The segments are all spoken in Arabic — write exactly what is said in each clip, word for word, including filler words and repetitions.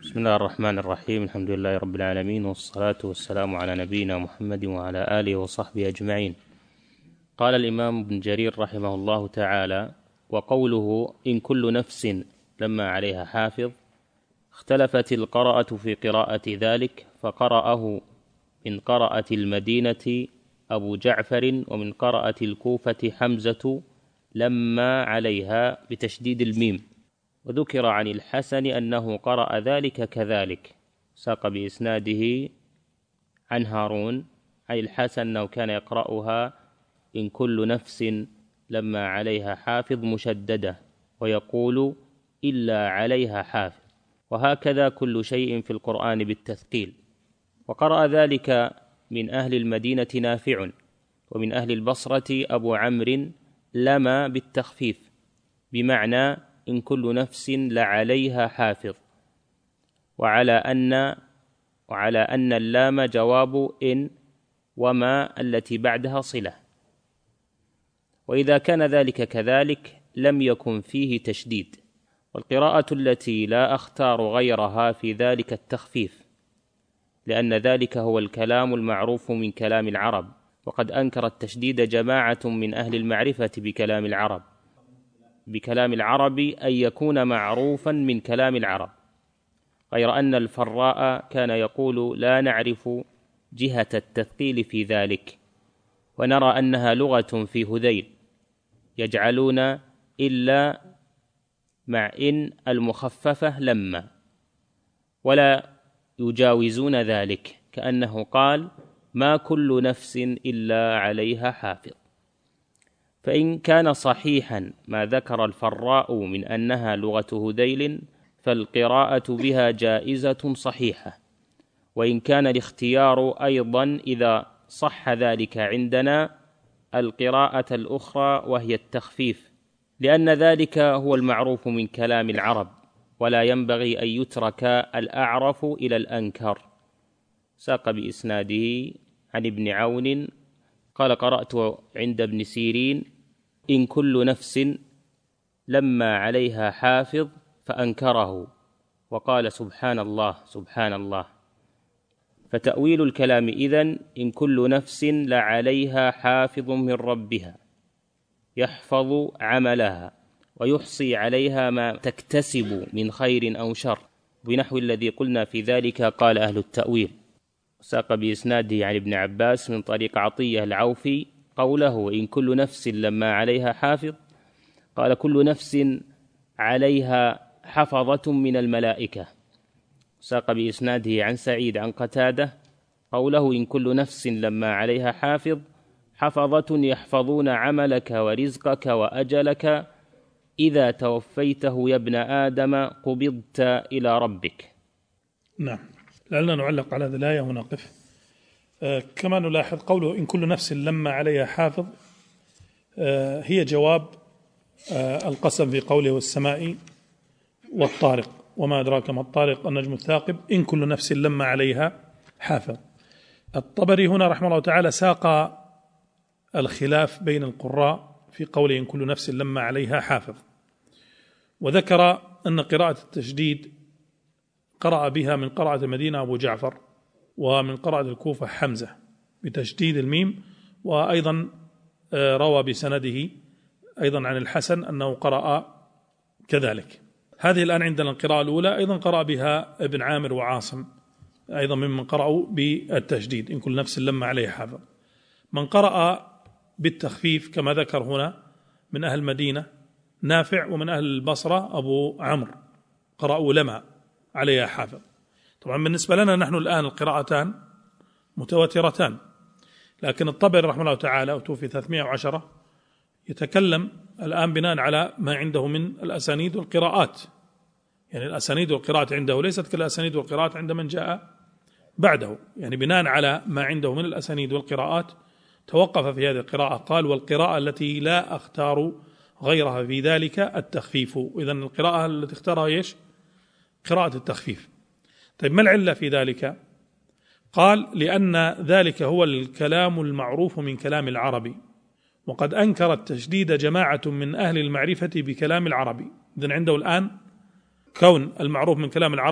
بسم الله الرحمن الرحيم. الحمد لله رب العالمين، والصلاة والسلام على نبينا محمد وعلى آله وصحبه أجمعين. قال الإمام ابن جرير رحمه الله تعالى: وقوله إن كل نفس لما عليها حافظ، اختلفت القراءة في قراءة ذلك، فقرأه من قراءة المدينة أبو جعفر، ومن قراءة الكوفة حمزة لما عليها بتشديد الميم. وذكر عن الحسن أنه قرأ ذلك كذلك، ساق بإسناده عن هارون عن الحسن أنه كان يقرأها إن كل نفس لما عليها حافظ مشددة، ويقول إلا عليها حافظ، وهكذا كل شيء في القرآن بالتثقيل. وقرأ ذلك من أهل المدينة نافع، ومن أهل البصرة أبو عمرو لما بالتخفيف، بمعنى إن كل نفس لعليها حافظ، وعلى أن وعلى أن اللام جواب إن وما التي بعدها صلة. وإذا كان ذلك كذلك لم يكن فيه تشديد. والقراءة التي لا أختار غيرها في ذلك التخفيف، لأن ذلك هو الكلام المعروف من كلام العرب، وقد أنكر التشديد جماعة من أهل المعرفة بكلام العرب بكلام العرب أن يكون معروفا من كلام العرب، غير أن الفراء كان يقول لا نعرف جهة التثقيل في ذلك، ونرى أنها لغة في هذيل، يجعلون إلا مع إن المخففة لما، ولا يجاوزون ذلك، كأنه قال ما كل نفس إلا عليها حافظ. فإن كان صحيحا ما ذكر الفراء من أنها لغة هذيل، فالقراءة بها جائزة صحيحة. وإن كان الاختيار أيضا إذا صح ذلك عندنا القراءة الأخرى وهي التخفيف، لأن ذلك هو المعروف من كلام العرب، ولا ينبغي أن يترك الأعرف إلى الأنكر. ساق بإسناده عن ابن عون قال: قرأت عند ابن سيرين إن كل نفس لما عليها حافظ، فأنكره وقال سبحان الله سبحان الله. فتأويل الكلام إذن إن كل نفس لعليها حافظ من ربها يحفظ عملها ويحصي عليها ما تكتسب من خير أو شر، بنحو الذي قلنا في ذلك. قال أهل التأويل. ساق بإسناده عن ابن عباس من طريق عطية العوفي قوله إن كل نفس لما عليها حافظ، قال كل نفس عليها حفظة من الملائكة. ساق بإسناده عن سعيد عن قتادة قوله إن كل نفس لما عليها حافظ حفظة يحفظون عملك ورزقك وأجلك، إذا توفيته يا ابن آدم قبضت إلى ربك. نعم، لعلنا نعلق على هذه الآية ونقف. آه كما نلاحظ قوله إن كل نفس لما عليها حافظ، آه هي جواب آه القسم في قوله والسماء والطارق وما أدراك ما الطارق النجم الثاقب إن كل نفس لما عليها حافظ. الطبري هنا رحمه الله تعالى ساق الخلاف بين القراء في قوله إن كل نفس لما عليها حافظ، وذكر أن قراءة التشديد قرأ بها من قراءة المدينة أبو جعفر، ومن قراءة الكوفة حمزة بتشديد الميم، وأيضا روى بسنده أيضا عن الحسن أنه قرأ كذلك. هذه الآن عندنا القراءة الأولى أيضا قرأ بها ابن عامر وعاصم أيضا ممن قرأوا بالتشديد إن كل نفس لما عليها حافظ. من قرأ بالتخفيف كما ذكر هنا من أهل المدينة نافع، ومن أهل البصرة أبو عمرو قرأوا لما عليها حافظ. طبعا بالنسبة لنا نحن الآن القراءتان متواترتان، لكن الطبري رحمه الله تعالى وتوفي ثلاثمائة وعشرة يتكلم الآن بناء على ما عنده من الأسانيد والقراءات، يعني الأسانيد والقراءات عنده ليست كالأسانيد والقراءات عند من جاء بعده، يعني بناء على ما عنده من الأسانيد والقراءات توقف في هذه القراءة. قال والقراءة التي لا أختار غيرها في ذلك التخفيف. إذن القراءة التي اختارها إيش؟ قراءة التخفيف. طيب ما العلة في ذلك؟ قال لأن ذلك هو الكلام المعروف من كلام العربي، وقد أنكر التشديد جماعة من أهل المعرفة بكلام العربي. إذن عنده الآن كون المعروف من كلام العرب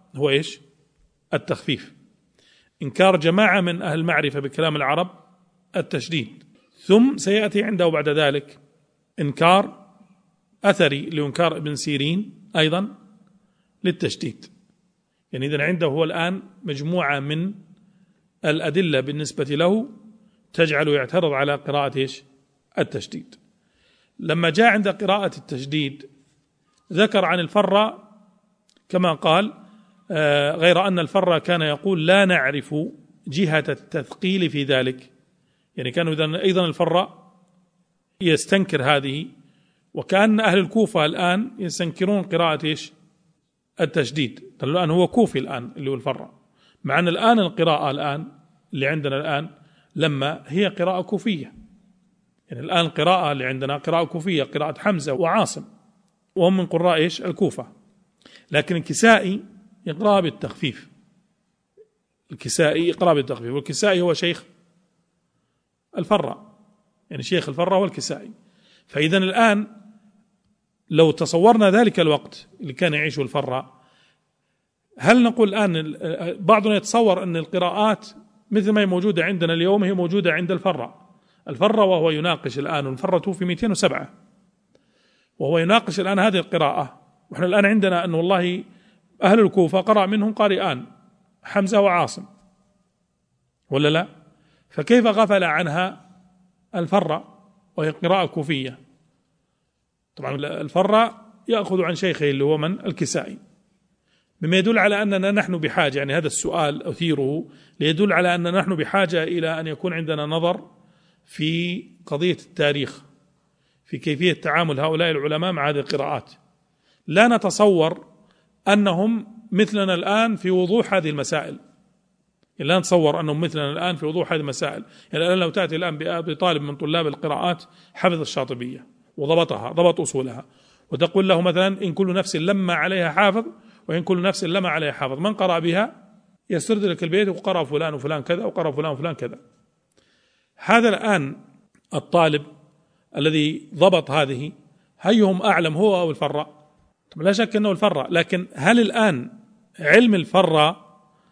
هو إيش؟ التخفيف. إنكار جماعة من أهل المعرفة بكلام العرب التشديد. ثم سيأتي عنده بعد ذلك إنكار أثري لإنكار ابن سيرين أيضا للتشديد. يعني إذن عنده هو الآن مجموعة من الأدلة بالنسبة له تجعله يعترض على قراءة إيش؟ التشديد. لما جاء عند قراءة التشديد ذكر عن الفراء كما قال آه غير أن الفراء كان يقول لا نعرف جهة التثقيل في ذلك. يعني كانوا إذن أيضا الفراء يستنكر هذه، وكأن أهل الكوفة الآن يستنكرون قراءة إيش؟ التشديد. الآن هو كوفي الآن اللي هو الفراء، مع أن الآن القراءة الآن اللي عندنا الآن لما هي قراءة كوفية. يعني الآن القراءة اللي عندنا قراءة كوفية، قراءة حمزة وعاصم، وهم من قراء إيش؟ الكوفة. لكن الكسائي يقرأ بالتخفيف، الكسائي يقرأ بالتخفيف، والكسائي هو شيخ الفراء، يعني شيخ الفراء والكسائي. فإذا الآن لو تصورنا ذلك الوقت اللي كان يعيشه الفراء، هل نقول الآن بعضنا يتصور أن القراءات مثل ما هي موجودة عندنا اليوم هي موجودة عند الفراء؟ الفراء وهو يناقش الآن، والفراء توفي مئتين وسبعة، وهو يناقش الآن هذه القراءة، وإحنا الآن عندنا أن والله أهل الكوفة قرأ منهم قارئان حمزة وعاصم، ولا لا؟ فكيف غفل عنها الفراء وهي قراءة كوفية؟ طبعا الفراء يأخذ عن شيخه اللي هو من؟ الكسائي، بما يدل على أننا نحن بحاجة، يعني هذا السؤال أثيره ليدل على أننا نحن بحاجة إلى أن يكون عندنا نظر في قضية التاريخ، في كيفية تعامل هؤلاء العلماء مع هذه القراءات. لا نتصور أنهم مثلنا الآن في وضوح هذه المسائل، يعني لا نتصور أنهم مثلنا الآن في وضوح هذه المسائل. يعني الآن لو تأتي الآن بطالب من طلاب القراءات حفظ الشاطبية وضبطها، ضبط أصولها، وتقول له مثلا إن كل نفس لما عليها حافظ وإن كل نفس لما عليها حافظ، من قرأ بها؟ يسرد لك البيت وقرأ فلان وفلان كذا وقرأ فلان وفلان كذا. هذا الآن الطالب الذي ضبط هذه هيهم أعلم، هو أو الفراء؟ لا شك أنه الفراء، لكن هل الآن علم الفراء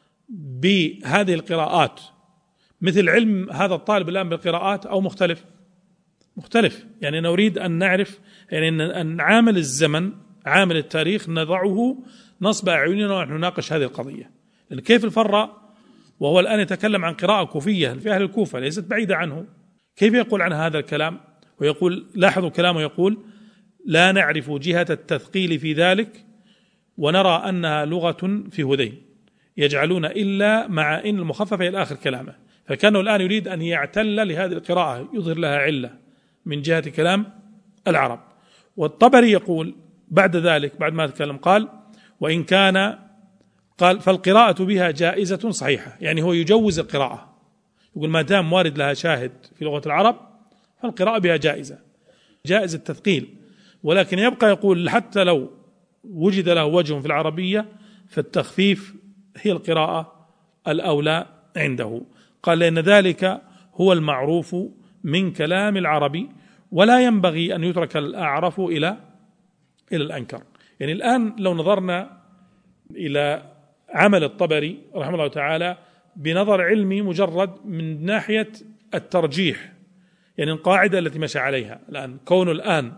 بهذه القراءات مثل علم هذا الطالب الآن بالقراءات أو مختلف؟ مختلف. يعني نريد أن نعرف، يعني أن عامل الزمن، عامل التاريخ نضعه نصب أعيننا ونحن نناقش هذه القضية. لأن كيف الفراء وهو الآن يتكلم عن قراءة كوفية في أهل الكوفة ليست بعيدة عنه، كيف يقول عن هذا الكلام؟ ويقول، لاحظوا كلامه، يقول لا نعرف جهة التثقيل في ذلك ونرى أنها لغة في هذين يجعلون إلا مع إن المخففة إلى آخر كلامه. فكانه الآن يريد أن يعتل لهذه القراءة، يظهر لها علة من جهة كلام العرب. والطبري يقول بعد ذلك، بعد ما تكلم، قال وإن كان قال فالقراءة بها جائزة صحيحة، يعني هو يجوز القراءة، يقول ما دام وارد لها شاهد في لغة العرب فالقراءة بها جائزة، جائز التثقيل. ولكن يبقى يقول حتى لو وجد له وجه في العربية فالتخفيف هي القراءة الأولى عنده. قال لأن ذلك هو المعروف من كلام العربي ولا ينبغي أن يترك الأعرف إلى إلى الأنكر. يعني الآن لو نظرنا إلى عمل الطبري رحمه الله تعالى بنظر علمي مجرد من ناحية الترجيح، يعني القاعدة التي مشى عليها الآن، كون الآن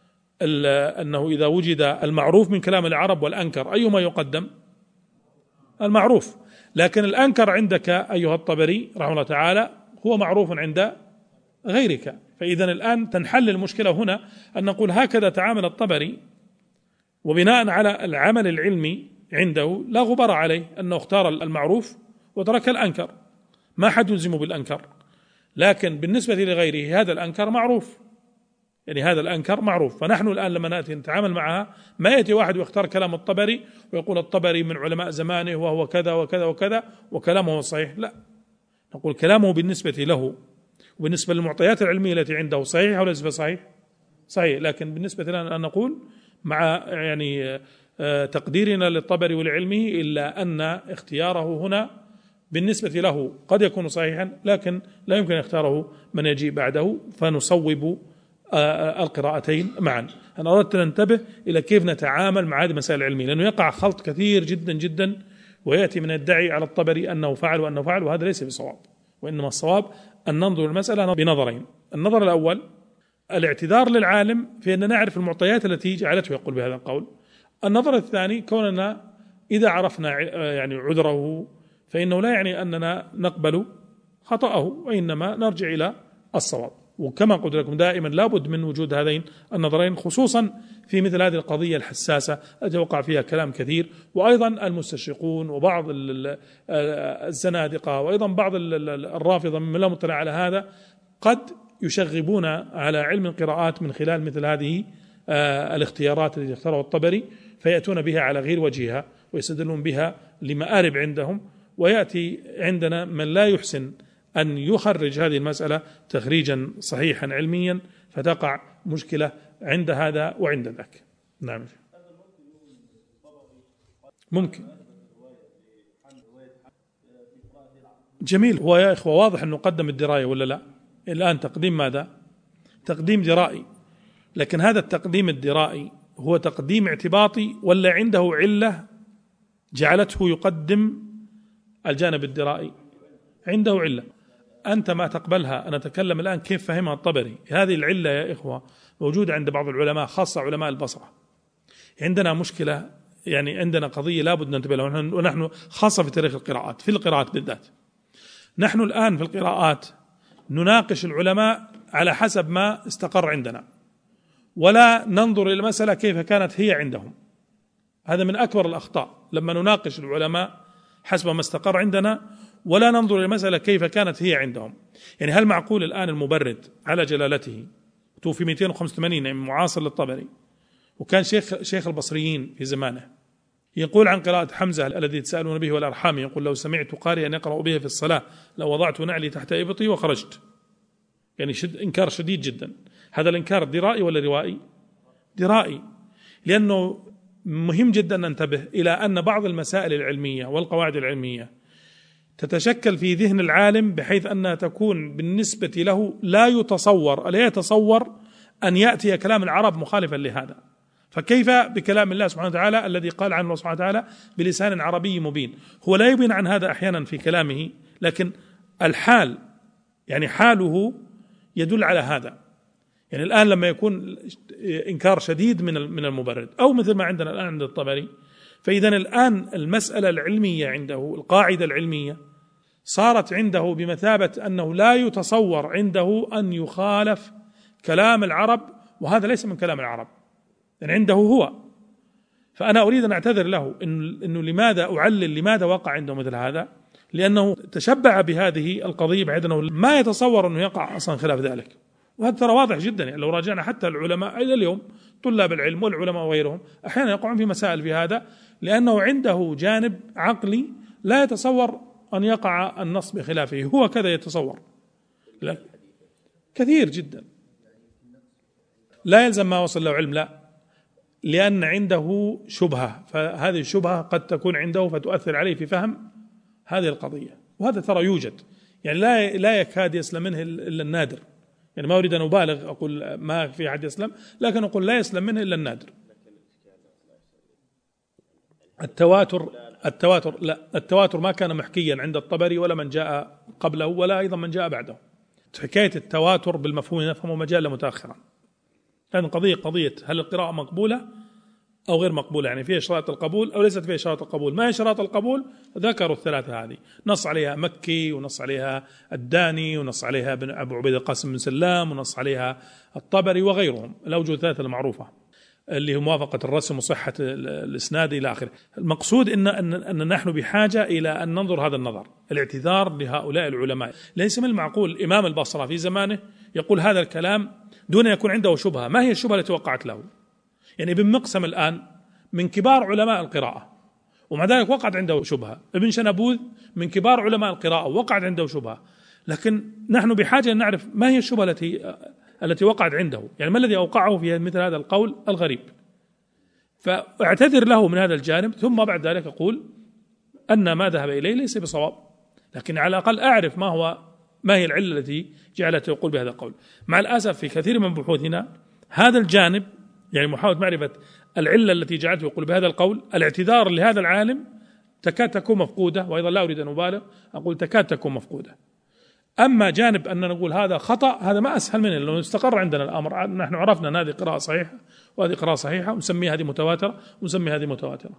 أنه إذا وجد المعروف من كلام العرب والأنكر أيهما يقدم؟ المعروف. لكن الأنكر عندك أيها الطبري رحمه الله تعالى هو معروف عند غيرك. فإذا الآن تنحل المشكلة هنا أن نقول هكذا تعامل الطبري، وبناء على العمل العلمي عنده لا غبار عليه أنه اختار المعروف وترك الأنكر، ما حد يلزم بالأنكر. لكن بالنسبة لغيره هذا الأنكر معروف، يعني هذا الأنكر معروف. فنحن الآن لما نأتي نتعامل معها ما يأتي واحد ويختار كلام الطبري ويقول الطبري من علماء زمانه وهو كذا وكذا وكذا وكلامه صحيح، لا، نقول كلامه بالنسبة له وبالنسبة للمعطيات العلمية التي عنده صحيح أو ليس صحيح؟ صحيح. لكن بالنسبة لنا أن نقول مع يعني تقديرنا للطبري ولعلمه إلا أن اختياره هنا بالنسبة له قد يكون صحيحا، لكن لا يمكن يختاره من يجي بعده، فنصوب القراءتين معا. أنا أردت أن ننتبه إلى كيف نتعامل مع هذه المسائل العلمية، لأنه يقع خلط كثير جدا جدا، ويأتي من يدعي على الطبري أنه فعل وأنه فعل، وهذا ليس بصواب، وإنما الصواب أن ننظر المسألة بنظرين. النظر الأول الاعتذار للعالم في أن نعرف المعطيات التي جعلته يقول بهذا القول. النظر الثاني كوننا إذا عرفنا يعني عذره فإنه لا يعني أننا نقبل خطأه، وإنما نرجع إلى الصواب. وكما قلت لكم دائما لابد من وجود هذين النظرين، خصوصا في مثل هذه القضية الحساسة التي وقع فيها كلام كثير، وأيضا المستشرقون وبعض الزنادقة وأيضا بعض الرافضة من لا مطلع على هذا قد يشغبون على علم القراءات من خلال مثل هذه الاختيارات التي اختارها الطبري، فيأتون بها على غير وجهها ويستدلون بها لمآرب عندهم، ويأتي عندنا من لا يحسن أن يخرج هذه المسألة تخريجا صحيحا علميا، فتقع مشكلة عند هذا وعند ذاك. نعم ممكن. جميل. هو يا إخوة واضح أنه قدم الدراية ولا لا؟ الآن تقديم ماذا؟ تقديم درائي، لكن هذا التقديم الدرائي هو تقديم اعتباطي ولا عنده علة جعلته يقدم الجانب الدرائي؟ عنده علة أنت ما تقبلها. أنا أتكلم الآن كيف فهمها الطبري. هذه العلة يا إخوة موجودة عند بعض العلماء خاصة علماء البصرة. عندنا مشكلة، يعني عندنا قضية لابد ننتبه لها، ونحن خاصة في تاريخ القراءات، في القراءات بالذات. نحن الآن في القراءات نناقش العلماء على حسب ما استقر عندنا، ولا ننظر إلى المسألة كيف كانت هي عندهم. هذا من أكبر الأخطاء، لما نناقش العلماء حسب ما استقر عندنا ولا ننظر إلى المسألة كيف كانت هي عندهم. يعني هل معقول الآن المبرد على جلالته توفي مئتين وخمسة وثمانين، يعني معاصر للطبري، وكان شيخ شيخ البصريين في زمانه، يقول عن قراءة حمزة الذي تسألون به والأرحام، يقول لو سمعت قارئا يقرأ به في الصلاة لو وضعت نعلي تحت إبطي وخرجت. يعني شد إنكار شديد جدا. هذا الإنكار درائي ولا روائي؟ درائي. لأنه مهم جدا ننتبه إلى أن بعض المسائل العلمية والقواعد العلمية تتشكل في ذهن العالم بحيث أنها تكون بالنسبة له لا يتصور لا يتصور أن يأتي كلام العرب مخالفا لهذا، فكيف بكلام الله سبحانه وتعالى الذي قال عنه الله سبحانه وتعالى بلسان عربي مبين؟ هو لا يبين عن هذا أحيانا في كلامه، لكن الحال يعني حاله يدل على هذا. يعني الآن لما يكون إنكار شديد من من المبرد أو مثل ما عندنا الآن عند الطبري، فإذا الآن المسألة العلمية عنده، القاعدة العلمية صارت عنده بمثابة أنه لا يتصور عنده أن يخالف كلام العرب، وهذا ليس من كلام العرب، يعني عنده هو. فأنا أريد أن أعتذر له إنه, إنه لماذا أعلل لماذا وقع عنده مثل هذا، لأنه تشبع بهذه القضية بعد أنه ما يتصور أنه يقع أصلا خلاف ذلك. وهذا ترى واضح جدا، يعني لو راجعنا حتى العلماء إلى اليوم طلاب العلم والعلماء وغيرهم أحيانا يقعون في مسائل في هذا، لأنه عنده جانب عقلي لا يتصور أن يقع النص بخلافه، هو كذا يتصور. لا كثير جدا لا يلزم ما وصل له علم، لا، لأن عنده شبهة، فهذه الشبهة قد تكون عنده فتؤثر عليه في فهم هذه القضية، وهذا ترى يوجد، يعني لا لا يكاد يسلم منه إلا النادر. يعني ما أريد أن أبالغ أقول ما في أحد يسلم، لكن أقول لا يسلم منه إلا النادر. التواتر التواتر لا التواتر ما كان محكيا عند الطبري ولا من جاء قبله ولا أيضا من جاء بعده. حكاية التواتر بالمفهوم نفهمه مجال متأخرا، لأن قضية قضية هل القراءة مقبولة أو غير مقبولة، يعني فيها شرائط القبول أو ليست فيها شرائط القبول. ما هي شرائط القبول؟ ذكروا الثلاثة هذه، نص عليها مكي ونص عليها الداني ونص عليها أبو عبيد القاسم بن سلام ونص عليها الطبري وغيرهم، الأوجه الثلاثة المعروفة اللي هي موافقة الرسم وصحة الإسناد إلى آخره. المقصود إن, أن, أن نحن بحاجة إلى أن ننظر هذا النظر، الاعتذار لهؤلاء العلماء. ليس من المعقول إمام البصرة في زمانه يقول هذا الكلام دون أن يكون عنده شبهة. ما هي الشبهة التي وقعت له؟ يعني ابن مقسم الآن من كبار علماء القراءة ومع ذلك وقعت عنده شبهة، ابن شنبوذ من كبار علماء القراءة وقعت عنده شبهة، لكن نحن بحاجة أن نعرف ما هي الشبهة التي التي وقعت عنده، يعني ما الذي أوقعه في مثل هذا القول الغريب. فاعتذر له من هذا الجانب، ثم بعد ذلك أقول أن ما ذهب إليه ليس بصواب، لكن على الأقل أعرف ما هو ما هي العلة التي جعلته يقول بهذا القول. مع الأسف في كثير من بحوثنا هذا الجانب، يعني محاولة معرفة العلة التي جعلته يقول بهذا القول، الاعتذار لهذا العالم تكاد تكون مفقودة، وأيضا لا أريد أن أبالغ، أقول تكاد تكون مفقودة. أما جانب أن نقول هذا خطأ، هذا ما أسهل منه، لأنه استقر عندنا الأمر، نحن عرفنا أن هذه قراءة صحيحة وهذه قراءة صحيحة، ونسمي هذه متواترة ونسمي هذه متواترة.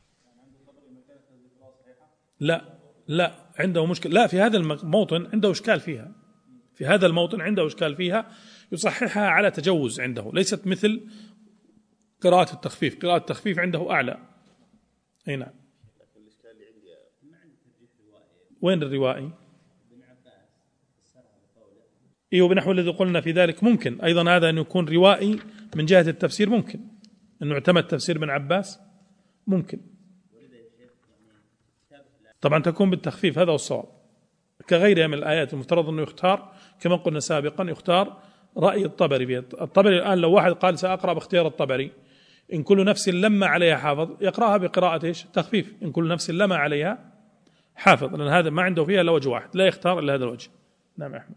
لا لا عنده مشكلة، لا في هذا الموطن عنده إشكال فيها، في هذا الموطن عنده إشكال فيها يصححها على تجوز عنده، ليست مثل قراءة التخفيف. قراءة التخفيف عنده أعلى. أي نعم. وين الروائي؟ إيه بنحو الذي قلنا في ذلك ممكن أيضا هذا أن يكون روائي من جهة التفسير، ممكن أنه اعتمد تفسير ابن عباس، ممكن طبعا تكون بالتخفيف، هذا هو الصواب. كغيرها من الآيات المفترض أنه يختار كما قلنا سابقا، يختار رأي الطبري فيه. الطبري الآن لو واحد قال سأقرأ باختيار الطبري إن كل نفس لما عليها حافظ، يقرأها بقراءة إيش؟ تخفيف، إن كل نفس لما عليها حافظ، لأن هذا ما عنده فيها إلا وجه واحد، لا يختار إلا هذا الوجه. نعم أحمد.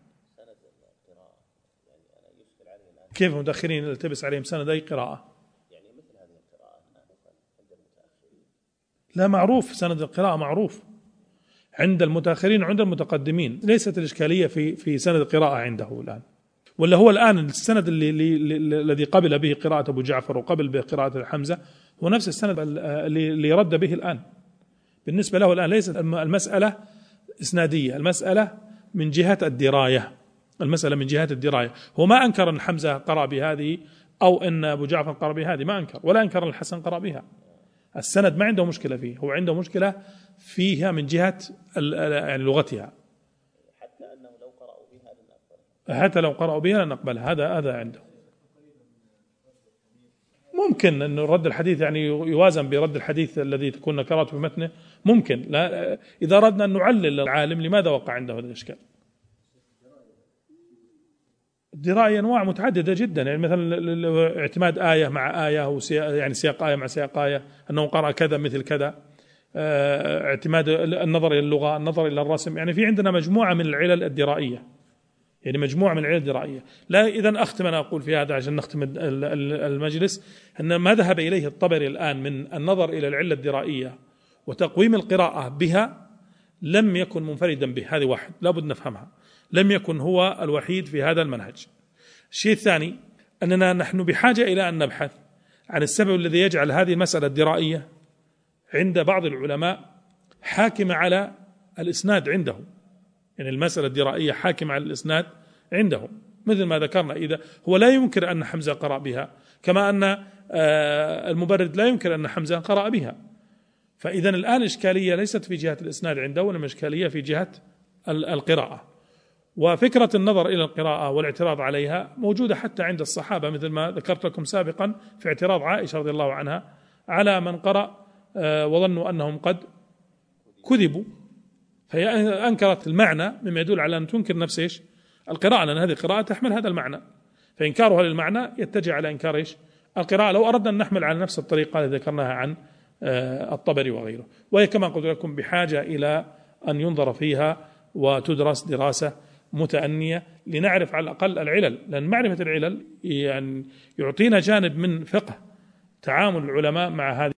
كيف المتأخرين التبس عليهم سند أي قراءة؟ يعني مثل هذه القراءة عند المتأخرين لا معروف، سند القراءة معروف عند المتأخرين وعند المتقدمين، ليست الإشكالية في في سند القراءة عنده الآن، ولا هو الآن السند اللي الذي قبل به قراءة أبو جعفر وقبل به قراءة حمزة هو نفس السند اللي اللي رد به الآن. بالنسبة له الآن ليست المسألة إسنادية، المسألة من جهة الدراية، المسألة من جهة الدراية. هو ما أنكر أن حمزة قرأ بهذه أو أن أبو جعفر قرأ بهذه، ما أنكر، ولا أنكر أن الحسن قرأ بها. السند ما عنده مشكلة فيه، هو عنده مشكلة فيها من جهة يعني لغتها. حتى أنه لو قرأوا بها لن نقبل، حتى لو قرأوا بها لن نقبل، هذا هذا عنده. ممكن أن رد الحديث يعني يوازن برد الحديث الذي تكون نكراته في متنه، ممكن. لا إذا أردنا أن نعلل العالم لماذا وقع عنده هذا الإشكال. الدراية أنواع متعددة جدا، يعني مثلا اعتماد آية مع آية، أو يعني سياق آية مع سياق آية، أنه قرأ كذا مثل كذا، اعتماد النظر إلى اللغة، النظر إلى الرسم، يعني في عندنا مجموعة من العلل الدرائية، يعني مجموعة من العلل الدرائية. لا إذن أختم أنا أقول في هذا عشان نختم المجلس، أن ما ذهب إليه الطبري الآن من النظر إلى العلة الدرائية وتقويم القراءة بها لم يكن منفردا به، هذه واحد لابد نفهمها، لم يكن هو الوحيد في هذا المنهج. الشيء الثاني أننا نحن بحاجة إلى أن نبحث عن السبب الذي يجعل هذه المسألة الدرائية عند بعض العلماء حاكمة على الإسناد عنده، يعني المسألة الدرائية حاكمة على الإسناد عنده، مثل ما ذكرنا. إذا هو لا ينكر أن حمزة قرأ بها، كما أن المبرد لا ينكر أن حمزة قرأ بها، فإذا الآن الإشكالية ليست في جهة الإسناد عنده، وإنما إشكالية في جهة القراءة. وفكرة النظر إلى القراءة والاعتراض عليها موجودة حتى عند الصحابة، مثل ما ذكرت لكم سابقا في اعتراض عائشة رضي الله عنها على من قرأ وظنوا أنهم قد كذبوا، فهي أنكرت المعنى مما يدل على أن تنكر نفس إيش القراءة، لأن هذه القراءة تحمل هذا المعنى، فإنكارها للمعنى يتجه على إنكار إيش القراءة، لو أردنا أن نحمل على نفس الطريقة التي ذكرناها عن الطبري وغيره. وهي كما قلت لكم بحاجة إلى أن ينظر فيها وتدرس دراسة متأنية لنعرف على الأقل العلل، لأن معرفة العلل يعني يعطينا جانب من فقه تعامل العلماء مع هذه